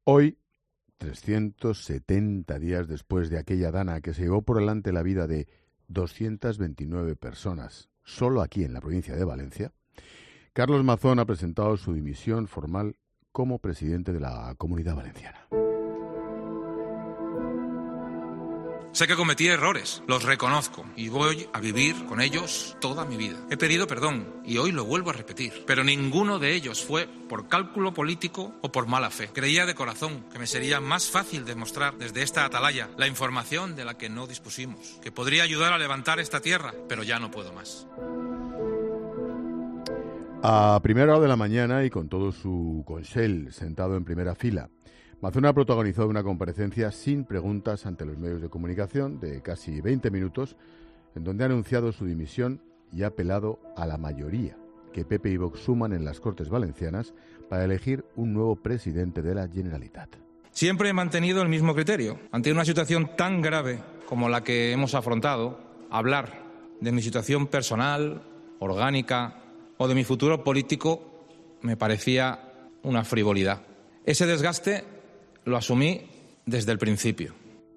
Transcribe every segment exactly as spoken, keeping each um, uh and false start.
Hoy, trescientos setenta días después de aquella dana que se llevó por delante la vida de doscientas veintinueve personas, solo aquí en la provincia de Valencia, Carlos Mazón ha presentado su dimisión formal como presidente de la Comunidad Valenciana. Sé que cometí errores, los reconozco y voy a vivir con ellos toda mi vida. He pedido perdón y hoy lo vuelvo a repetir, pero ninguno de ellos fue por cálculo político o por mala fe. Creía de corazón que me sería más fácil demostrar desde esta atalaya la información de la que no dispusimos, que podría ayudar a levantar esta tierra, pero ya no puedo más. A primera hora de la mañana y con todo su consell sentado en primera fila, Mazón ha protagonizado una comparecencia sin preguntas ante los medios de comunicación de casi veinte minutos, en donde ha anunciado su dimisión y ha apelado a la mayoría que P P y Vox suman en las Cortes Valencianas para elegir un nuevo presidente de la Generalitat. Siempre he mantenido el mismo criterio. Ante una situación tan grave como la que hemos afrontado, hablar de mi situación personal, orgánica o de mi futuro político me parecía una frivolidad. Ese desgaste lo asumí desde el principio.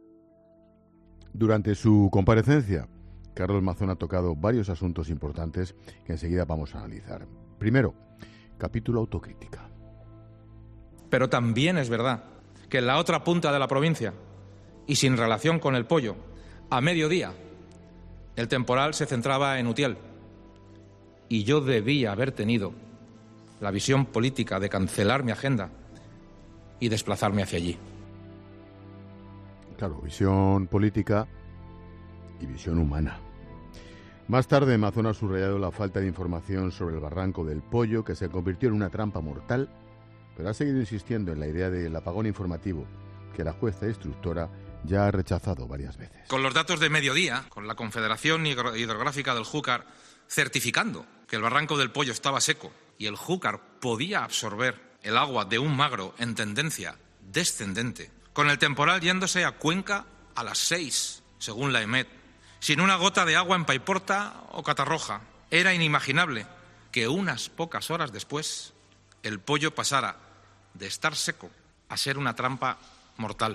Durante su comparecencia, Carlos Mazón ha tocado varios asuntos importantes que enseguida vamos a analizar. Primero, capítulo autocrítica. Pero también es verdad que en la otra punta de la provincia, y sin relación con el pollo, a mediodía, el temporal se centraba en Utiel. Y yo debía haber tenido la visión política de cancelar mi agenda y desplazarme hacia allí. Claro, visión política y visión humana. Más tarde, Mazón ha subrayado la falta de información sobre el barranco del Pollo, que se convirtió en una trampa mortal, pero ha seguido insistiendo en la idea del apagón informativo, que la jueza instructora ya ha rechazado varias veces. Con los datos de mediodía, con la Confederación Hidrográfica del Júcar certificando que el barranco del Pollo estaba seco y el Júcar podía absorber el agua de un Magro en tendencia descendente, con el temporal yéndose a Cuenca a las seis, según la EMET, sin una gota de agua en Paiporta o Catarroja, era inimaginable que unas pocas horas después el Pollo pasara de estar seco a ser una trampa mortal.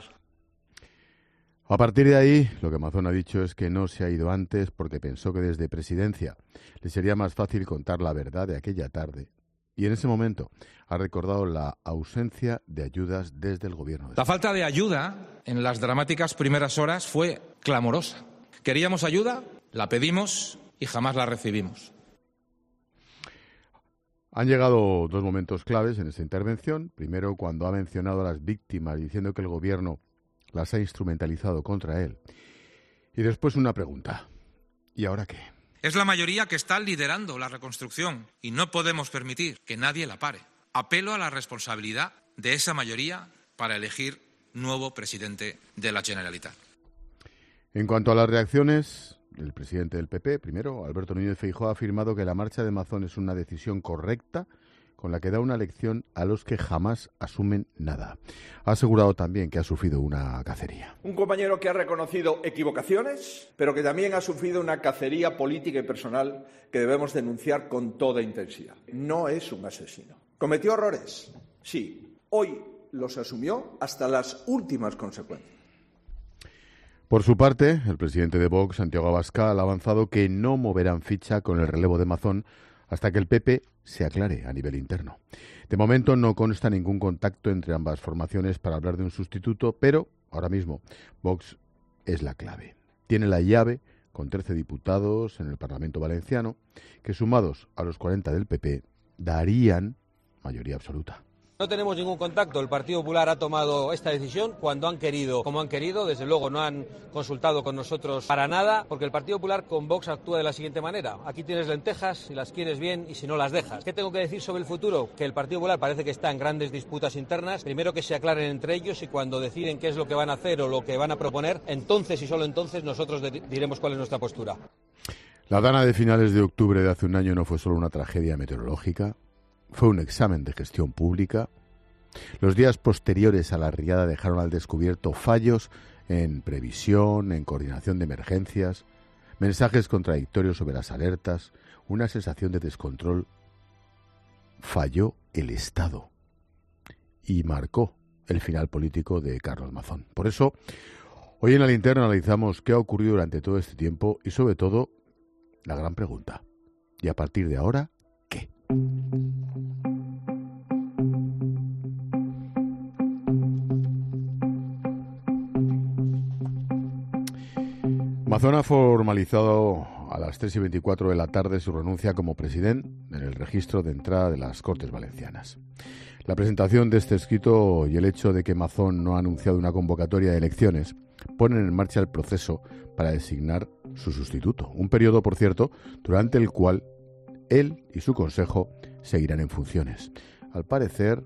A partir de ahí, lo que Mazón ha dicho es que no se ha ido antes porque pensó que desde presidencia le sería más fácil contar la verdad de aquella tarde. Y en ese momento ha recordado la ausencia de ayudas desde el gobierno. La falta de ayuda en las dramáticas primeras horas fue clamorosa. Queríamos ayuda, la pedimos y jamás la recibimos. Han llegado dos momentos claves en esta intervención. Primero, cuando ha mencionado a las víctimas diciendo que el gobierno las ha instrumentalizado contra él. Y después una pregunta. ¿Y ahora qué? Es la mayoría que está liderando la reconstrucción y no podemos permitir que nadie la pare. Apelo a la responsabilidad de esa mayoría para elegir nuevo presidente de la Generalitat. En cuanto a las reacciones, el presidente del P P, primero, Alberto Núñez Feijóo, ha afirmado que la marcha de Mazón es una decisión correcta con la que da una lección a los que jamás asumen nada. Ha asegurado también que ha sufrido una cacería. Un compañero que ha reconocido equivocaciones, pero que también ha sufrido una cacería política y personal que debemos denunciar con toda intensidad. No es un asesino. ¿Cometió errores? Sí. Hoy los asumió hasta las últimas consecuencias. Por su parte, el presidente de Vox, Santiago Abascal, ha avanzado que no moverán ficha con el relevo de Mazón hasta que el P P se aclare a nivel interno. De momento no consta ningún contacto entre ambas formaciones para hablar de un sustituto, pero ahora mismo Vox es la clave. Tiene la llave con trece diputados en el Parlamento valenciano, que sumados a los cuarenta del P P darían mayoría absoluta. No tenemos ningún contacto. El Partido Popular ha tomado esta decisión cuando han querido, como han querido. Desde luego no han consultado con nosotros para nada, porque el Partido Popular con Vox actúa de la siguiente manera. Aquí tienes lentejas, si las quieres bien y si no las dejas. ¿Qué tengo que decir sobre el futuro? Que el Partido Popular parece que está en grandes disputas internas. Primero que se aclaren entre ellos y cuando deciden qué es lo que van a hacer o lo que van a proponer, entonces y solo entonces nosotros diremos cuál es nuestra postura. La dana de finales de octubre de hace un año no fue solo una tragedia meteorológica. Fue un examen de gestión pública. Los días posteriores a la riada dejaron al descubierto fallos en previsión, en coordinación de emergencias, mensajes contradictorios sobre las alertas, una sensación de descontrol. Falló el Estado y marcó el final político de Carlos Mazón. Por eso, hoy en La Linterna analizamos qué ha ocurrido durante todo este tiempo y, sobre todo, la gran pregunta. ¿Y a partir de ahora, qué? Mazón ha formalizado a las tres y veinticuatro de la tarde su renuncia como presidente en el registro de entrada de las Cortes Valencianas. La presentación de este escrito y el hecho de que Mazón no ha anunciado una convocatoria de elecciones ponen en marcha el proceso para designar su sustituto. Un periodo, por cierto, durante el cual él y su consejo seguirán en funciones. Al parecer,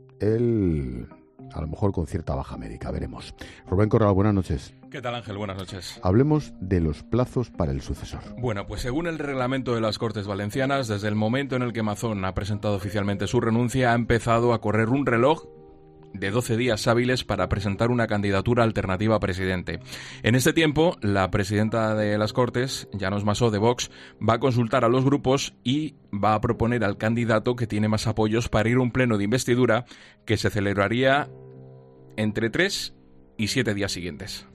él, a lo mejor con cierta baja médica, veremos. Rubén Corral, buenas noches. ¿Qué tal, Ángel? Buenas noches. Hablemos de los plazos para el sucesor. Bueno, pues según el reglamento de las Cortes Valencianas, desde el momento en el que Mazón ha presentado oficialmente su renuncia, ha empezado a correr un reloj de doce días hábiles para presentar una candidatura alternativa a presidente. En este tiempo, la presidenta de las Cortes, Llanos Massó, de Vox, va a consultar a los grupos y va a proponer al candidato que tiene más apoyos para ir a un pleno de investidura que se celebraría entre tres y siete días siguientes.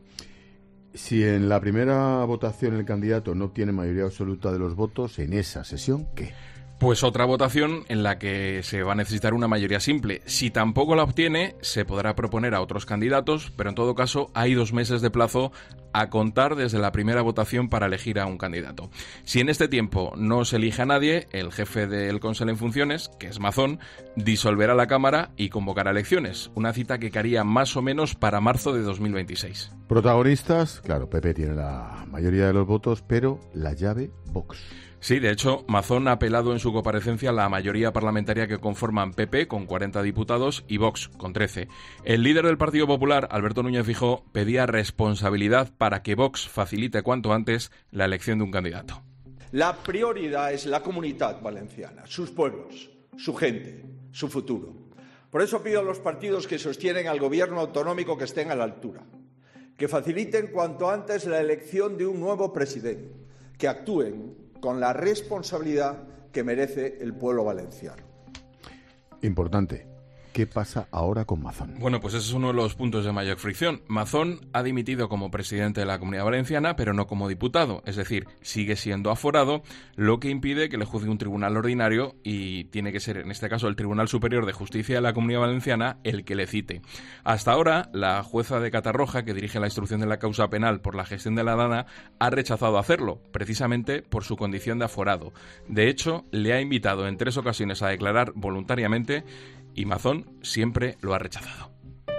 Si en la primera votación el candidato no obtiene mayoría absoluta de los votos, en esa sesión, ¿qué? Pues otra votación en la que se va a necesitar una mayoría simple. Si tampoco la obtiene, se podrá proponer a otros candidatos, pero en todo caso hay dos meses de plazo a contar desde la primera votación para elegir a un candidato. Si en este tiempo no se elige a nadie, el jefe del Consell en funciones, que es Mazón, disolverá la Cámara y convocará elecciones, una cita que caería más o menos para marzo de dos mil veintiséis. Protagonistas, claro, P P tiene la mayoría de los votos, pero la llave Vox. Sí, de hecho, Mazón ha apelado en su comparecencia a la mayoría parlamentaria que conforman P P, con cuarenta diputados, y Vox, con trece. El líder del Partido Popular, Alberto Núñez Feijóo, pedía responsabilidad para que Vox facilite cuanto antes la elección de un candidato. La prioridad es la comunidad valenciana, sus pueblos, su gente, su futuro. Por eso pido a los partidos que sostienen al gobierno autonómico que estén a la altura, que faciliten cuanto antes la elección de un nuevo presidente, que actúen con la responsabilidad que merece el pueblo valenciano. Importante. ¿Qué pasa ahora con Mazón? Bueno, pues ese es uno de los puntos de mayor fricción. Mazón ha dimitido como presidente de la Comunidad Valenciana, pero no como diputado. Es decir, sigue siendo aforado, lo que impide que le juzgue un tribunal ordinario y tiene que ser, en este caso, el Tribunal Superior de Justicia de la Comunidad Valenciana el que le cite. Hasta ahora, la jueza de Catarroja, que dirige la instrucción de la causa penal por la gestión de la Dana, ha rechazado hacerlo, precisamente por su condición de aforado. De hecho, le ha invitado en tres ocasiones a declarar voluntariamente y Mazón siempre lo ha rechazado.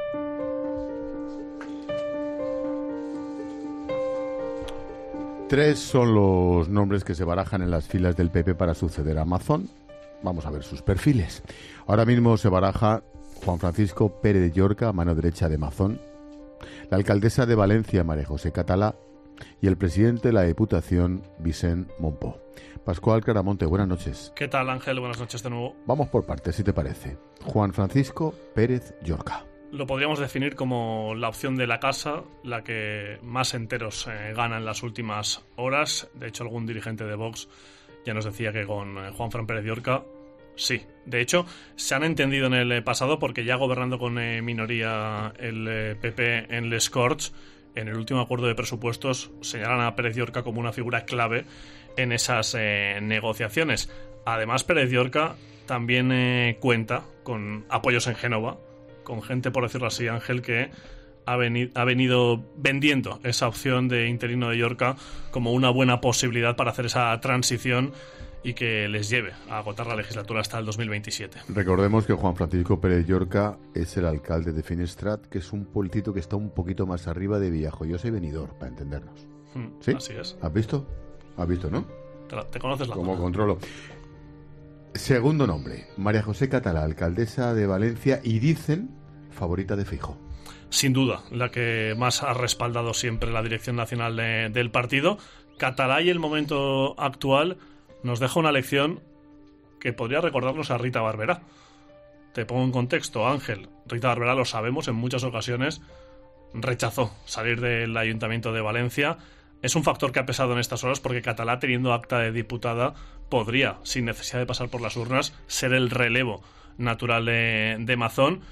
Tres son los nombres que se barajan en las filas del P P para suceder a Mazón. Vamos a ver sus perfiles. Ahora mismo se baraja Juan Francisco Pérez de Llorca, mano derecha de Mazón, la alcaldesa de Valencia, María José Catalá, y el presidente de la Diputación, Vicent Montpó. Pascual Claramonte, buenas noches. ¿Qué tal, Ángel? Buenas noches de nuevo. Vamos por partes, si te parece. Juan Francisco Pérez Llorca. Lo podríamos definir como la opción de la casa, la que más enteros eh, gana en las últimas horas. De hecho, algún dirigente de Vox ya nos decía que con eh, Juan Fran Pérez Llorca, sí. De hecho, se han entendido en el pasado porque ya gobernando con eh, minoría el eh, P P en Les Corts, en el último acuerdo de presupuestos señalan a Pérez Llorca como una figura clave en esas eh, negociaciones. Además, Pérez Llorca también eh, cuenta con apoyos en Génova, con gente, por decirlo así, Ángel, que ha, veni- ha venido vendiendo esa opción de interino de Llorca como una buena posibilidad para hacer esa transición y que les lleve a agotar la legislatura hasta el dos mil veintisiete. Recordemos que Juan Francisco Pérez Llorca es el alcalde de Finestrat, que es un pueblito que está un poquito más arriba de Villajoyosa y Benidorm, para entendernos. Hmm, ¿Sí? Así es. ¿Has visto? ¿Has visto, no? Te, la, te conoces la Como zona. controlo. Segundo nombre, María José Catalá, alcaldesa de Valencia y dicen favorita de Feijóo. Sin duda, la que más ha respaldado siempre la dirección nacional de, del partido. Catalá y el momento actual nos deja una lección que podría recordarnos a Rita Barberá. Te pongo en contexto, Ángel. Rita Barberá, lo sabemos, en muchas ocasiones rechazó salir del Ayuntamiento de Valencia. Es un factor que ha pesado en estas horas porque Catalá, teniendo acta de diputada, podría, sin necesidad de pasar por las urnas, ser el relevo natural de, de Mazón.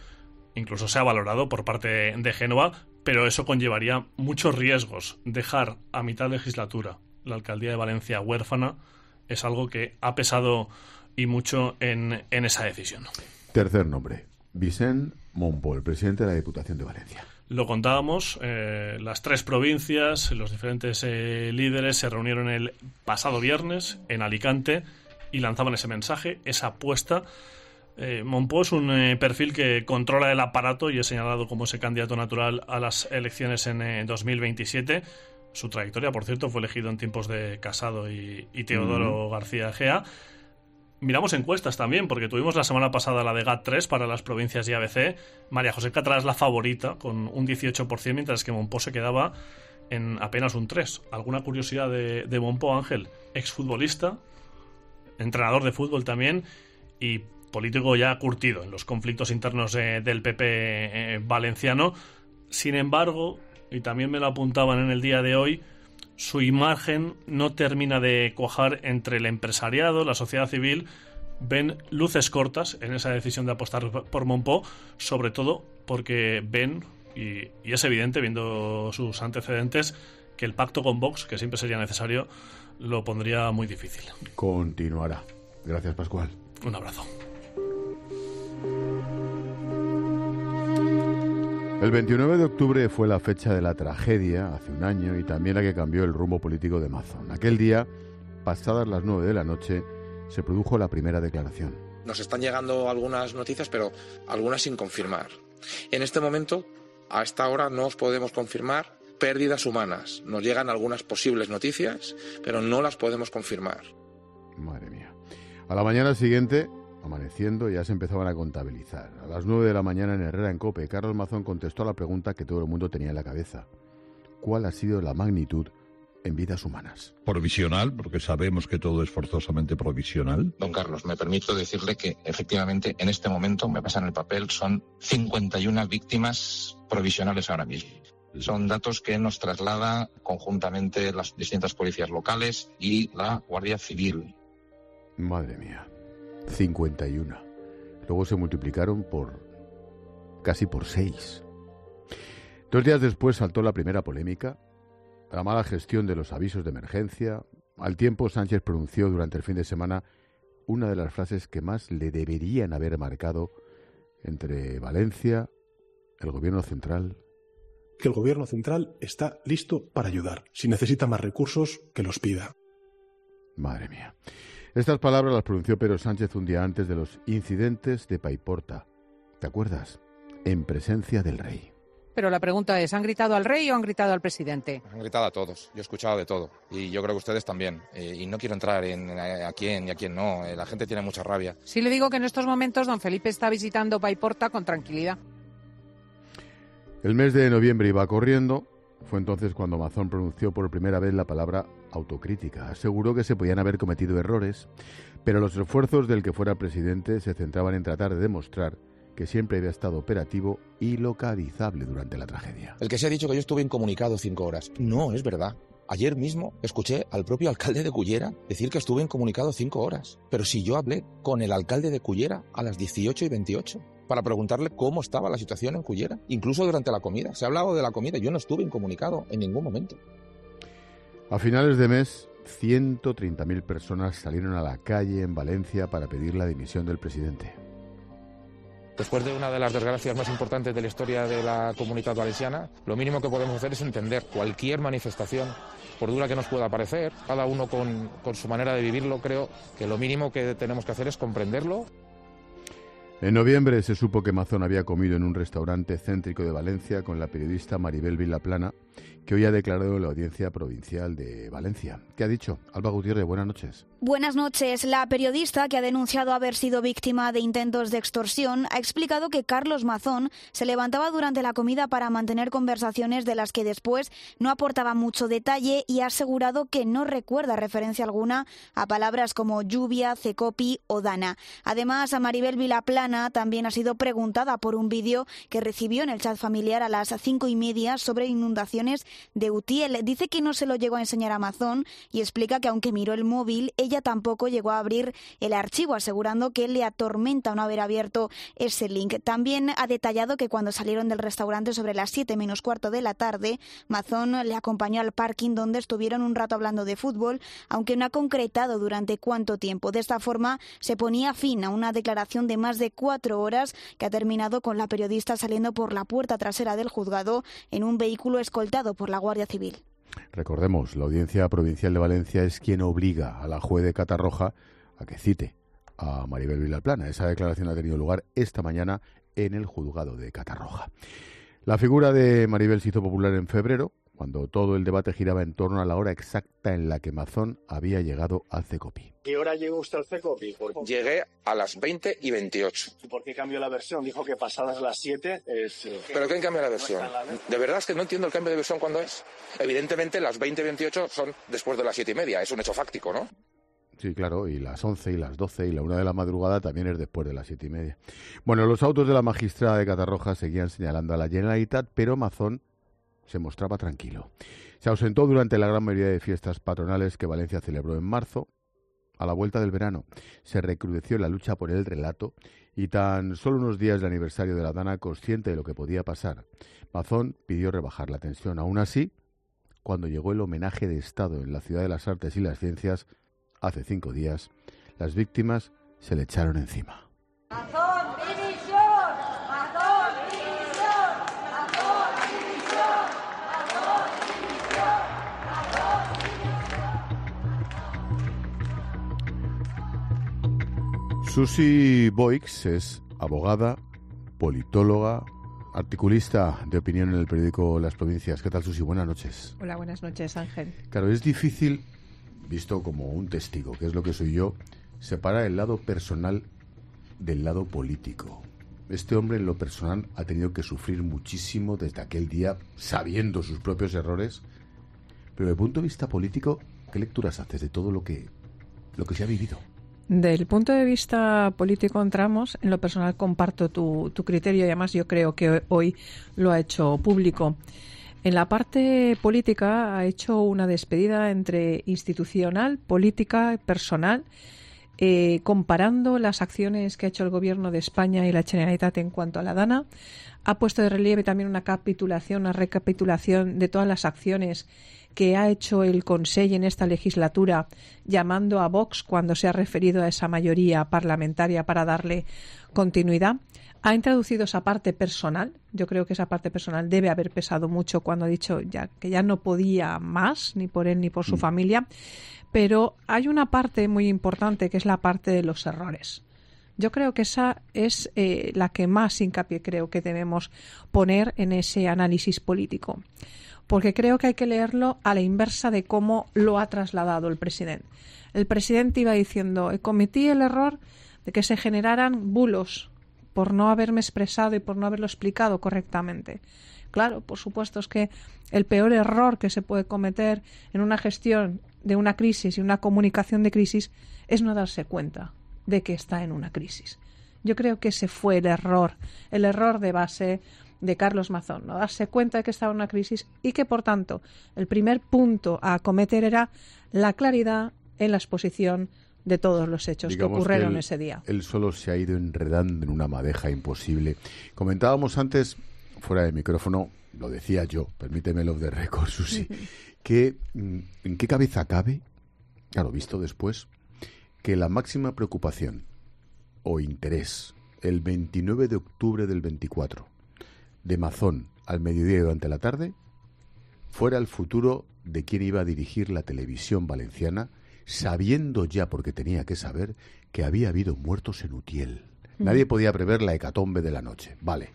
incluso se ha valorado por parte de Génova, pero eso conllevaría muchos riesgos. Dejar a mitad de legislatura la alcaldía de Valencia huérfana es algo que ha pesado y mucho en, en esa decisión. Tercer nombre, Vicent Montpó, presidente de la Diputación de Valencia. Lo contábamos, eh, las tres provincias, los diferentes eh, líderes se reunieron el pasado viernes en Alicante y lanzaban ese mensaje, esa apuesta. Eh, Montpó es un eh, perfil que controla el aparato y es señalado como ese candidato natural a las elecciones en eh, dos mil veintisiete. Su trayectoria, por cierto, fue elegido en tiempos de Casado y, y Teodoro uh-huh. García Egea. Miramos encuestas también, porque tuvimos la semana pasada la de G A T tres para las provincias y A B C. María José Catra es la favorita, con un dieciocho por ciento, mientras que Montpó se quedaba en apenas un tres por ciento. ¿Alguna curiosidad de, de Montpó, Ángel? Exfutbolista, entrenador de fútbol también y político ya curtido en los conflictos internos eh, del P P eh, valenciano. Sin embargo, y también me lo apuntaban en el día de hoy, su imagen no termina de cuajar entre el empresariado, la sociedad civil. Ven luces cortas en esa decisión de apostar por Montpó, sobre todo porque ven, y, y es evidente viendo sus antecedentes, que el pacto con Vox, que siempre sería necesario, lo pondría muy difícil. Continuará. Gracias, Pascual. Un abrazo. El veintinueve de octubre fue la fecha de la tragedia, hace un año, y también la que cambió el rumbo político de Mazón. Aquel día, pasadas las nueve de la noche, se produjo la primera declaración. Nos están llegando algunas noticias, pero algunas sin confirmar. En este momento, a esta hora, no os podemos confirmar pérdidas humanas. Nos llegan algunas posibles noticias, pero no las podemos confirmar. Madre mía. A la mañana siguiente, amaneciendo, ya se empezaban a contabilizar. A las nueve de la mañana en Herrera en COPE, Carlos Mazón contestó a la pregunta que todo el mundo tenía en la cabeza. ¿Cuál ha sido la magnitud en vidas humanas? Provisional, porque sabemos que todo es forzosamente provisional. Don Carlos, me permito decirle que efectivamente en este momento, me pasan el papel, son cincuenta y una víctimas provisionales ahora mismo. Son datos que nos traslada conjuntamente las distintas policías locales y la Guardia Civil. Madre mía. cincuenta y uno. Luego se multiplicaron por casi por seis. Dos días después saltó la primera polémica, la mala gestión de los avisos de emergencia. Al tiempo, Sánchez pronunció durante el fin de semana una de las frases que más le deberían haber marcado entre Valencia, el gobierno central. Que el gobierno central está listo para ayudar. Si necesita más recursos, que los pida. Madre mía. Estas palabras las pronunció Pedro Sánchez un día antes de los incidentes de Paiporta. ¿Te acuerdas? En presencia del rey. Pero la pregunta es, ¿han gritado al rey o han gritado al presidente? Han gritado a todos. Yo he escuchado de todo. Y yo creo que ustedes también. Eh, y no quiero entrar en a quién y a quién no. Eh, la gente tiene mucha rabia. Sí le digo que en estos momentos don Felipe está visitando Paiporta con tranquilidad. El mes de noviembre iba corriendo. Fue entonces cuando Mazón pronunció por primera vez la palabra autocrítica. Aseguró que se podían haber cometido errores, pero los esfuerzos del que fuera presidente se centraban en tratar de demostrar que siempre había estado operativo y localizable durante la tragedia. El que se ha dicho que yo estuve incomunicado cinco horas. No, es verdad. Ayer mismo escuché al propio alcalde de Cullera decir que estuve incomunicado cinco horas. Pero si yo hablé con el alcalde de Cullera a las dieciocho y veintiocho para preguntarle cómo estaba la situación en Cullera, incluso durante la comida. Se ha hablado de la comida, yo no estuve incomunicado en ningún momento. A finales de mes, ciento treinta mil personas salieron a la calle en Valencia para pedir la dimisión del presidente. Después de una de las desgracias más importantes de la historia de la Comunitat Valenciana, lo mínimo que podemos hacer es entender cualquier manifestación, por dura que nos pueda parecer, cada uno con, con su manera de vivirlo. Creo que lo mínimo que tenemos que hacer es comprenderlo. En noviembre se supo que Mazón había comido en un restaurante céntrico de Valencia con la periodista Maribel Vilaplana, que hoy ha declarado en la Audiencia Provincial de Valencia. ¿Qué ha dicho? Alba Gutiérrez, buenas noches. Buenas noches. La periodista, que ha denunciado haber sido víctima de intentos de extorsión, ha explicado que Carlos Mazón se levantaba durante la comida para mantener conversaciones de las que después no aportaba mucho detalle y ha asegurado que no recuerda referencia alguna a palabras como lluvia, cecopi o dana. Además, a Maribel Vilaplana Ana también ha sido preguntada por un vídeo que recibió en el chat familiar a las cinco y media sobre inundaciones de Utiel. Dice que no se lo llegó a enseñar a Amazon y explica que aunque miró el móvil, ella tampoco llegó a abrir el archivo, asegurando que le atormenta no haber abierto ese link. También ha detallado que cuando salieron del restaurante sobre las siete menos cuarto de la tarde, Mazón le acompañó al parking donde estuvieron un rato hablando de fútbol, aunque no ha concretado durante cuánto tiempo. De esta forma se ponía fin a una declaración de más de cuatro horas que ha terminado con la periodista saliendo por la puerta trasera del juzgado en un vehículo escoltado por la Guardia Civil. Recordemos, la Audiencia Provincial de Valencia es quien obliga a la juez de Catarroja a que cite a Maribel Vilaplana. Esa declaración ha tenido lugar esta mañana en el juzgado de Catarroja. La figura de Maribel se hizo popular en febrero, cuando todo el debate giraba en torno a la hora exacta en la que Mazón había llegado al CECOPI. ¿Qué hora llegó usted al CECOPI? Llegué a las veinte y veintiocho. ¿Y por qué cambió la versión? Dijo que pasadas las siete es... ¿Pero quién cambia la versión? De verdad es que no entiendo el cambio de versión cuándo es. Evidentemente las veinte y veintiocho son después de las siete y media, es un hecho fáctico, ¿no? Sí, claro, y las once y las doce y la una de la madrugada también es después de las siete y media. Bueno, los autos de la magistrada de Catarroja seguían señalando a la Generalitat, pero Mazón se mostraba tranquilo. Se ausentó durante la gran mayoría de fiestas patronales que Valencia celebró en marzo. A la vuelta del verano se recrudeció la lucha por el relato y tan solo unos días del aniversario de la Dana, consciente de lo que podía pasar, Mazón pidió rebajar la tensión. Aún así, cuando llegó el homenaje de Estado en la Ciudad de las Artes y las Ciencias, hace cinco días, las víctimas se le echaron encima. ¡Mazón, división! ¡Mazón, división! ¡Mazón, división! ¡Mazón, división! Susi Boix es abogada, politóloga, articulista de opinión en el periódico Las Provincias. ¿Qué tal, Susi? Buenas noches. Hola, buenas noches, Ángel. Claro, es difícil, visto como un testigo, que es lo que soy yo, separar el lado personal del lado político. Este hombre en lo personal ha tenido que sufrir muchísimo desde aquel día, sabiendo sus propios errores, pero desde el punto de vista político, ¿qué lecturas haces de todo lo que, lo que se ha vivido? Del punto de vista político entramos, en lo personal comparto tu, tu criterio y además yo creo que hoy lo ha hecho público. En la parte política ha hecho una despedida entre institucional, política, personal, eh, comparando las acciones que ha hecho el Gobierno de España y la Generalitat en cuanto a la Dana. Ha puesto de relieve también una capitulación, una recapitulación de todas las acciones que ha hecho el Consell en esta legislatura, llamando a Vox cuando se ha referido a esa mayoría parlamentaria para darle continuidad. Ha introducido esa parte personal. Yo creo que esa parte personal debe haber pesado mucho cuando ha dicho ya que ya no podía más, ni por él ni por su mm. familia. Pero hay una parte muy importante que es la parte de los errores. Yo creo que esa es eh, la que más hincapié creo que debemos poner en ese análisis político. Porque creo que hay que leerlo a la inversa de cómo lo ha trasladado el presidente. El presidente iba diciendo, cometí el error de que se generaran bulos por no haberme expresado y por no haberlo explicado correctamente. Claro, por supuesto, es que el peor error que se puede cometer en una gestión de una crisis y una comunicación de crisis es no darse cuenta de que está en una crisis. Yo creo que ese fue el error, el error de base de Carlos Mazón, no darse cuenta de que estaba en una crisis y que, por tanto, el primer punto a acometer era la claridad en la exposición de todos los hechos Digamos que ocurrieron que él, ese día. Él solo se ha ido enredando en una madeja imposible. Comentábamos antes, fuera de micrófono, lo decía yo, permíteme lo de récord, Susi, que ¿en qué cabeza cabe, claro, visto después, que la máxima preocupación o interés el veintinueve de octubre del veinticuatro de Mazón al mediodía y durante la tarde fuera el futuro de quien iba a dirigir la televisión valenciana, sabiendo ya, porque tenía que saber, que había habido muertos en Utiel? Mm. Nadie podía prever la hecatombe de la noche, vale.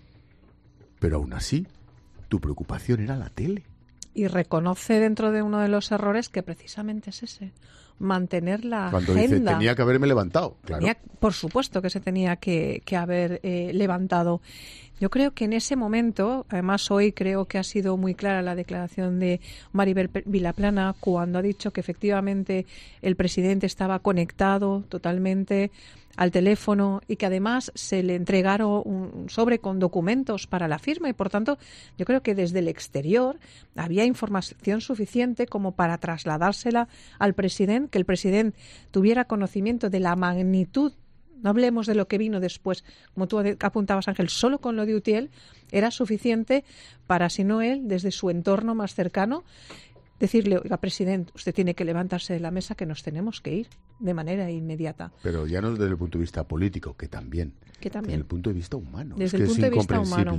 Pero aún así, tu preocupación era la tele. Y reconoce dentro de uno de los errores que precisamente es ese, mantener la Cuando agenda. Dice, tenía que haberme levantado, claro. Tenía, por supuesto que se tenía que, que haber eh, levantado. Yo creo que en ese momento, además hoy creo que ha sido muy clara la declaración de Maribel Vilaplana cuando ha dicho que efectivamente el presidente estaba conectado totalmente al teléfono y que además se le entregaron un sobre con documentos para la firma y por tanto yo creo que desde el exterior había información suficiente como para trasladársela al presidente, que el presidente tuviera conocimiento de la magnitud. No hablemos de lo que vino después. Como tú apuntabas, Ángel, solo con lo de Utiel era suficiente para, si no él, desde su entorno más cercano, decirle, oiga, presidente, usted tiene que levantarse de la mesa que nos tenemos que ir de manera inmediata. Pero ya no desde el punto de vista político, que también. Que también. Desde el punto de vista humano. Desde es el que punto es de vista humano.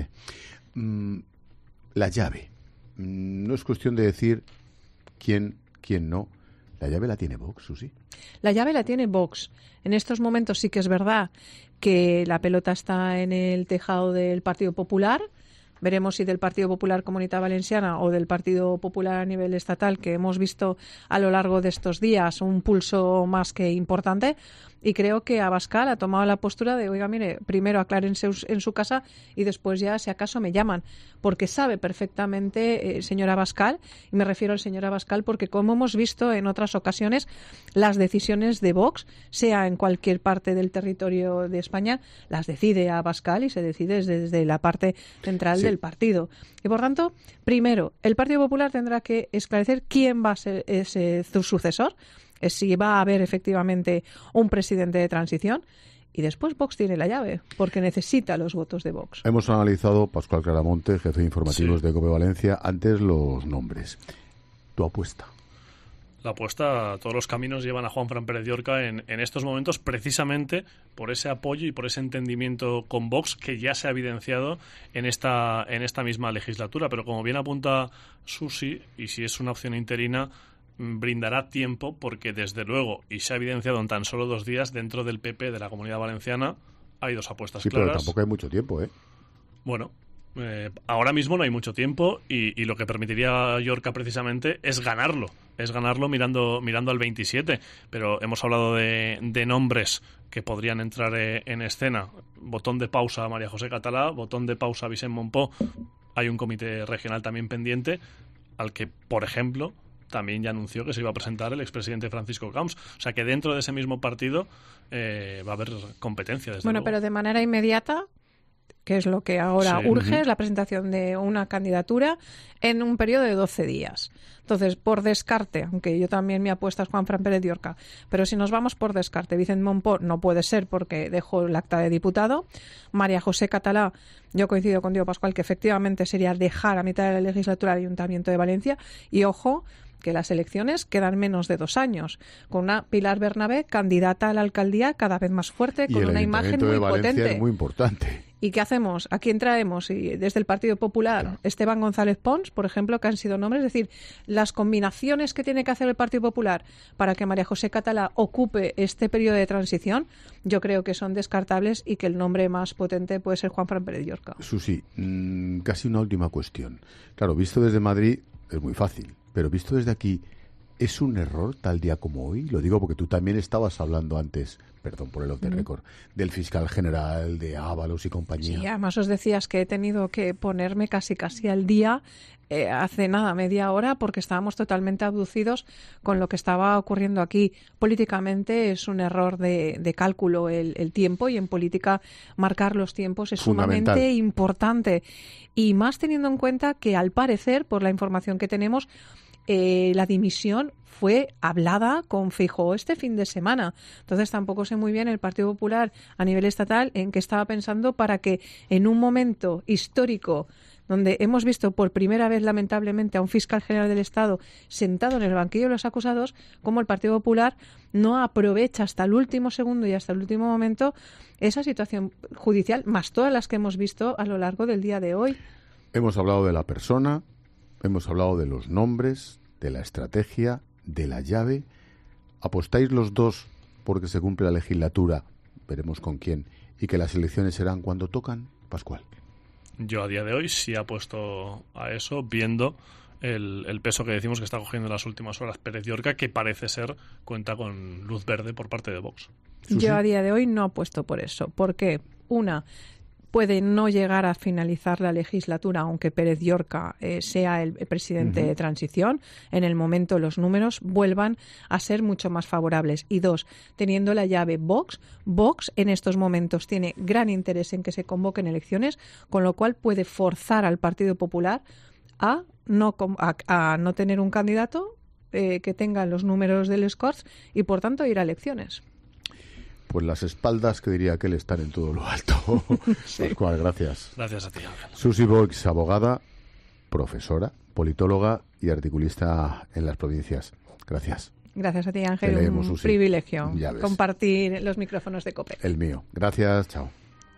Mm, la llave. Mm, no es cuestión de decir quién, quién no. La llave la tiene Vox, Susi. La llave la tiene Vox. En estos momentos sí que es verdad que la pelota está en el tejado del Partido Popular. Veremos si del Partido Popular Comunidad Valenciana o del Partido Popular a nivel estatal, que hemos visto a lo largo de estos días un pulso más que importante. Y creo que Abascal ha tomado la postura de, oiga, mire, primero aclárense en su casa y después ya, si acaso, me llaman. Porque sabe perfectamente el eh, señor Abascal, y me refiero al señor Abascal porque, como hemos visto en otras ocasiones, las decisiones de Vox, sea en cualquier parte del territorio de España, las decide Abascal y se decide desde, desde la parte central sí. del partido. Y, por tanto, primero, el Partido Popular tendrá que esclarecer quién va a ser ese su sucesor, si va a haber efectivamente un presidente de transición, y después Vox tiene la llave, porque necesita los votos de Vox. Hemos analizado, Pascual Claramonte, jefe de informativos sí. de COPE Valencia, antes los nombres. ¿Tu apuesta? La apuesta, todos los caminos llevan a Juanfran Pérez de Orca en, en estos momentos, precisamente por ese apoyo y por ese entendimiento con Vox que ya se ha evidenciado en esta, en esta misma legislatura. Pero como bien apunta Susi, y si es una opción interina, brindará tiempo porque desde luego, y se ha evidenciado en tan solo dos días, dentro del P P de la Comunidad Valenciana hay dos apuestas sí, claras. Pero tampoco hay mucho tiempo, ¿eh? Bueno, eh, ahora mismo no hay mucho tiempo y, y lo que permitiría a Yorca precisamente es ganarlo, es ganarlo mirando mirando al veintisiete, pero hemos hablado de, de nombres que podrían entrar eh, en escena. Botón de pausa a María José Catalá, botón de pausa a Vicent Monpó. Hay un comité regional también pendiente al que, por ejemplo, también ya anunció que se iba a presentar el expresidente Francisco Camps. O sea que dentro de ese mismo partido eh, va a haber competencia, desde Bueno, luego. Pero de manera inmediata, que es lo que ahora sí. urge, uh-huh. es la presentación de una candidatura en un periodo de doce días. Entonces, por descarte, aunque yo también mi apuesta es Juanfran Pérez de Orca, pero si nos vamos por descarte, Vicent Monpó no puede ser porque dejó el acta de diputado. María José Catalá, yo coincido contigo, Pascual, que efectivamente sería dejar a mitad de la legislatura el Ayuntamiento de Valencia. Y ojo, que las elecciones quedan menos de dos años, con una Pilar Bernabé candidata a la alcaldía cada vez más fuerte, con una imagen muy de Valencia potente. Es muy importante. ¿Y qué hacemos? ¿A quién traemos? Y desde el Partido Popular, claro. Esteban González Pons, por ejemplo, que han sido nombres. Es decir, las combinaciones que tiene que hacer el Partido Popular para que María José Catalá ocupe este periodo de transición, yo creo que son descartables y que el nombre más potente puede ser Juanfran Pérez de Orca. Susi, mmm, casi una última cuestión. Claro, visto desde Madrid es muy fácil, pero visto desde aquí, ¿es un error tal día como hoy? Lo digo porque tú también estabas hablando antes, perdón por el off the record, del fiscal general, de Ábalos y compañía. Sí, además os decías que he tenido que ponerme casi casi al día eh, hace nada, media hora, porque estábamos totalmente abducidos con lo que estaba ocurriendo aquí. Políticamente es un error de, de cálculo el, el tiempo, y en política marcar los tiempos es sumamente importante. Y más teniendo en cuenta que, al parecer, por la información que tenemos, Eh, la dimisión fue hablada con Feijóo este fin de semana. Entonces tampoco sé muy bien el Partido Popular a nivel estatal en qué estaba pensando para que en un momento histórico donde hemos visto por primera vez, lamentablemente, a un fiscal general del Estado sentado en el banquillo de los acusados, como el Partido Popular no aprovecha hasta el último segundo y hasta el último momento esa situación judicial, más todas las que hemos visto a lo largo del día de hoy. Hemos hablado de la persona, hemos hablado de los nombres, de la estrategia, de la llave. ¿Apostáis los dos porque se cumple la legislatura, veremos con quién, y que las elecciones serán cuando tocan, Pascual? Yo a día de hoy sí apuesto a eso, viendo el, el peso que decimos que está cogiendo en las últimas horas Pérez de Orca, que parece ser cuenta con luz verde por parte de Vox. Yo a día de hoy no apuesto por eso. ¿Por qué? Una, puede no llegar a finalizar la legislatura, aunque Pérez Llorca eh, sea el, el presidente uh-huh. de transición. En el momento los números vuelvan a ser mucho más favorables. Y dos, teniendo la llave Vox, Vox en estos momentos tiene gran interés en que se convoquen elecciones, con lo cual puede forzar al Partido Popular a no, a, a no tener un candidato eh, que tenga los números del Scorch y, por tanto, ir a elecciones. Pues las espaldas, que diría aquel, están en todo lo alto. Sí. Pascual, gracias. Gracias a ti, Ángel. Susi Boix, abogada, profesora, politóloga y articulista en las provincias. Gracias. Gracias a ti, Ángel. Leemos, un Susi. Privilegio compartir los micrófonos de COPE. El mío. Gracias, chao.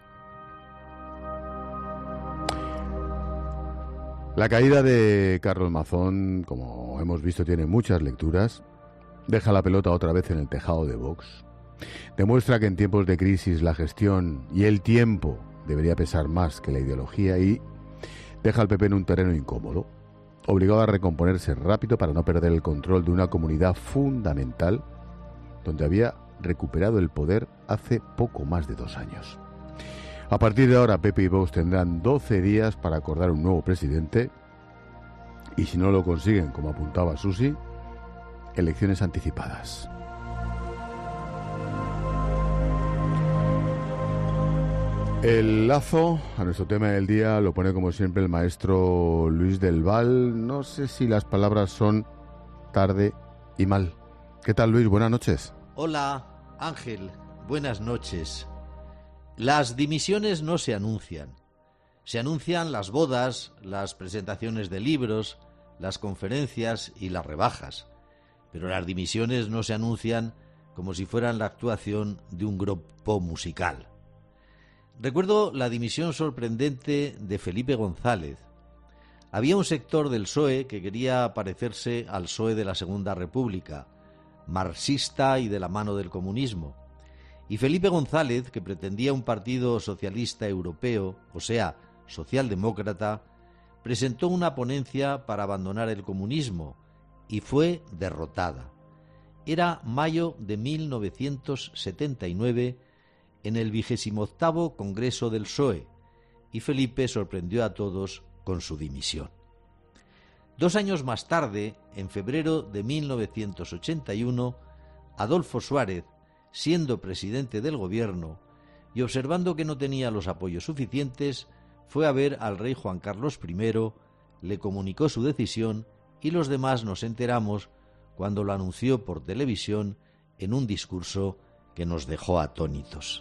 La caída de Carlos Mazón, como hemos visto, tiene muchas lecturas. Deja la pelota otra vez en el tejado de Vox. Demuestra que en tiempos de crisis la gestión y el tiempo debería pesar más que la ideología y deja al P P en un terreno incómodo, obligado a recomponerse rápido para no perder el control de una comunidad fundamental donde había recuperado el poder hace poco más de dos años. A partir de ahora, P P y Vox tendrán doce días para acordar un nuevo presidente y, si no lo consiguen, como apuntaba Susi, elecciones anticipadas. El lazo a nuestro tema del día lo pone, como siempre, el maestro Luis del Val. No sé si las palabras son tarde y mal. ¿Qué tal, Luis? Buenas noches. Hola, Ángel. Buenas noches. Las dimisiones no se anuncian. Se anuncian las bodas, las presentaciones de libros, las conferencias y las rebajas. Pero las dimisiones no se anuncian como si fueran la actuación de un grupo musical. Recuerdo la dimisión sorprendente de Felipe González. Había un sector del P S O E que quería parecerse al P S O E de la Segunda República, marxista y de la mano del comunismo. Y Felipe González, que pretendía un partido socialista europeo, o sea, socialdemócrata, presentó una ponencia para abandonar el comunismo y fue derrotada. Era mayo de mil novecientos setenta y nueve, en el vigésimo octavo Congreso del P S O E, y Felipe sorprendió a todos con su dimisión. Dos años más tarde, en febrero de mil novecientos ochenta y uno, Adolfo Suárez, siendo presidente del gobierno y observando que no tenía los apoyos suficientes, fue a ver al rey Juan Carlos primero, le comunicó su decisión y los demás nos enteramos cuando lo anunció por televisión en un discurso que nos dejó atónitos.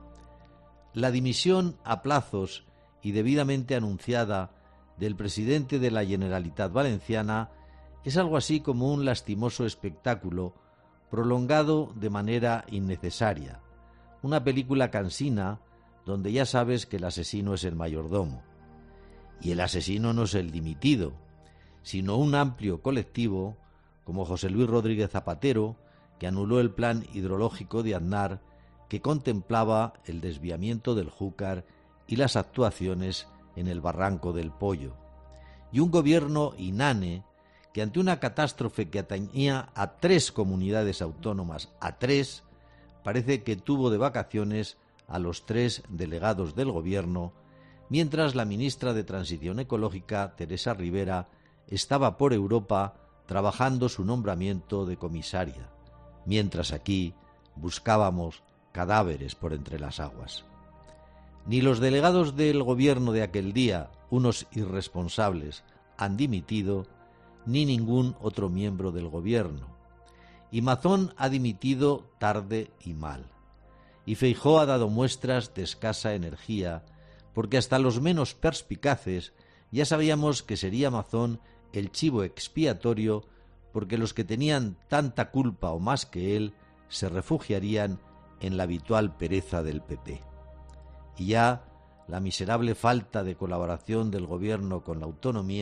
La dimisión a plazos y debidamente anunciada del presidente de la Generalitat Valenciana es algo así como un lastimoso espectáculo prolongado de manera innecesaria, una película cansina donde ya sabes que el asesino es el mayordomo. Y el asesino no es el dimitido, sino un amplio colectivo como José Luis Rodríguez Zapatero, que anuló el plan hidrológico de Aznar, que contemplaba el desviamiento del Júcar y las actuaciones en el Barranco del Pollo, y un gobierno inane que, ante una catástrofe que atañía a tres comunidades autónomas, a tres, parece que tuvo de vacaciones a los tres delegados del gobierno, mientras la ministra de Transición Ecológica, Teresa Rivera, estaba por Europa trabajando su nombramiento de comisaria, mientras aquí buscábamos cadáveres por entre las aguas. Ni los delegados del gobierno de aquel día, unos irresponsables, han dimitido, ni ningún otro miembro del gobierno. Y Mazón ha dimitido tarde y mal. Y Feijóo ha dado muestras de escasa energía, porque hasta los menos perspicaces ya sabíamos que sería Mazón el chivo expiatorio, porque los que tenían tanta culpa o más que él se refugiarían en la habitual pereza del P P. Y ya la miserable falta de colaboración del gobierno con la autonomía